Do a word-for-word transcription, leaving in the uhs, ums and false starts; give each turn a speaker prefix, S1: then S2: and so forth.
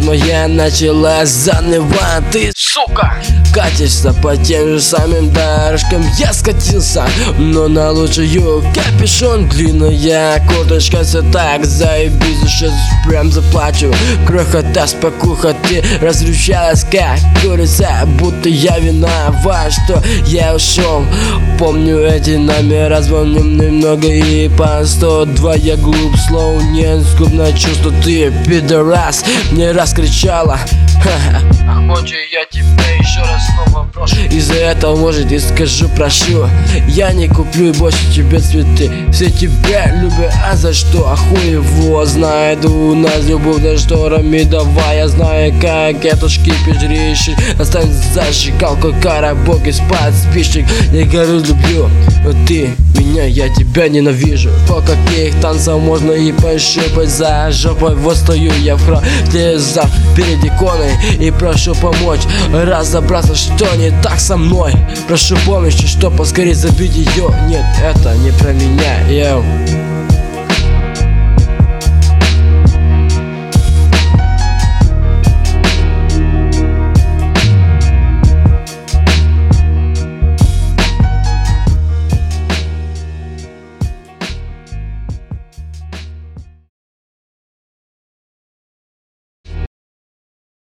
S1: Жизнь моя началась заново. Ты, сука, катишься по тем же самым дорожкам. Я скатился, но на лучшую. Капюшон, длинная курточка, все так заебись, сейчас прям заплачу. Крохота, спокуха, ты разрушалась как курица, будто я виноват, что я ушел. Помню эти номера, звоним немного и по сто два. Я глуп, слов нет, скупно чувство, ты пидорас. Мне раз кричала, ха-ха. Охочу я тебя еще раз снова брошу. Из-за этого, может, и скажу прошу. Я не куплю больше тебе цветы. Все тебя любят, а за что? А хуй его знает. У нас любовь за шторами. Давай, я знаю, как эту шкипиш решить. Достань зажигалку, коробок и спать спичек. Я горю, люблю, но ты меня, я тебя ненавижу. По каких танцах можно и пощупать за жопой. Вот стою я в храме за перед иконой и прошу помочь разобраться, что не так со мной. Прошу помощи, что поскорее забить ее. Нет, это не про меня, йоу.